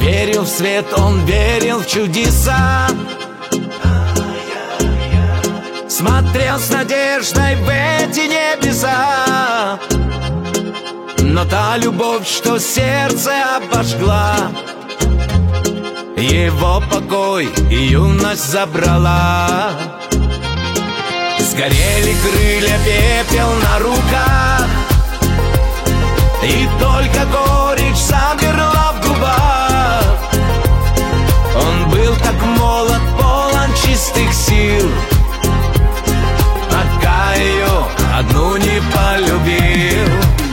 верил в свет, он верил в чудеса. Смотрел с надеждой в эти небеса. Но та любовь, что сердце обожгла, его покой и юность забрала. Сгорели крылья, пепел на руках, и только горечь замерла в губах. Он был так молод, полон чистых сил, пока ее одну не полюбил.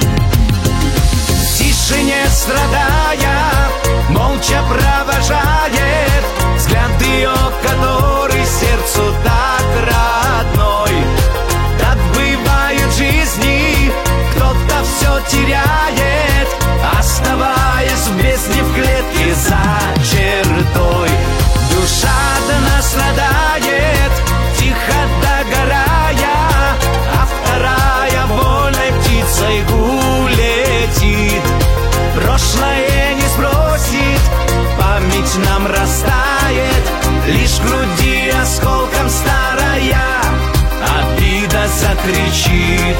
В тишине страдая, молча провожает взгляд ее, который сердцу так родной. Так бывает в жизни, кто-то все теряет, оставаясь в бездне, в клетке за чертой. Душа до нас страдает, тихо догорая, а вторая вольной птицей улетит. Прошлое не сбросит, память нам растает, лишь в груди осколком старая обида закричит.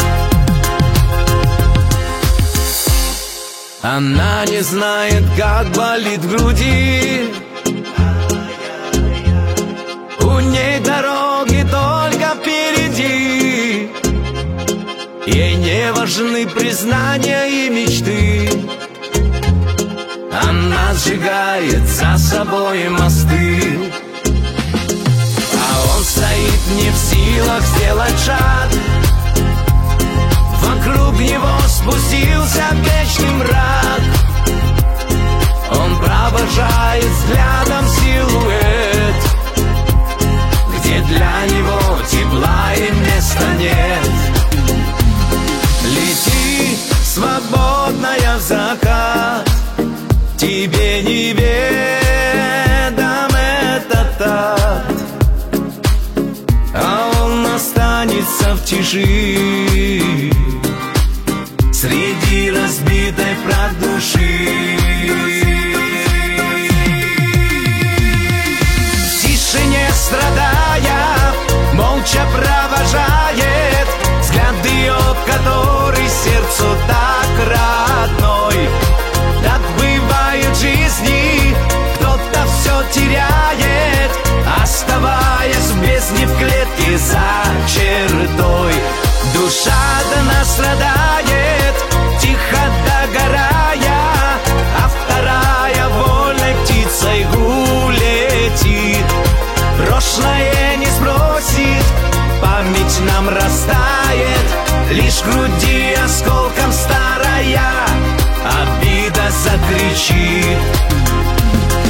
Она не знает, как болит в груди, у ней дороги только впереди. Ей не важны признания и мечты, она сжигает за собой мосты. А он стоит не в силах сделать шаг, вокруг него спустился вечный мрак. Он провожает взглядом силуэт, где для него тепла и места нет. Лети, свободная в закат, тебе неведом этот ад, а он останется в тиши среди разбитой прах души. В тишине страдая, молча провожает взгляд ее, который сердцу так родной. Так бывает в жизни, кто-то все теряет, оставаясь в бездне, в клетке за чертой. Душа до нас страдает, тихо догорая, а вторая вольной птицей улетит. Прошлое не сбросит, память нам растает, лишь в груди осколком старая обида закричит.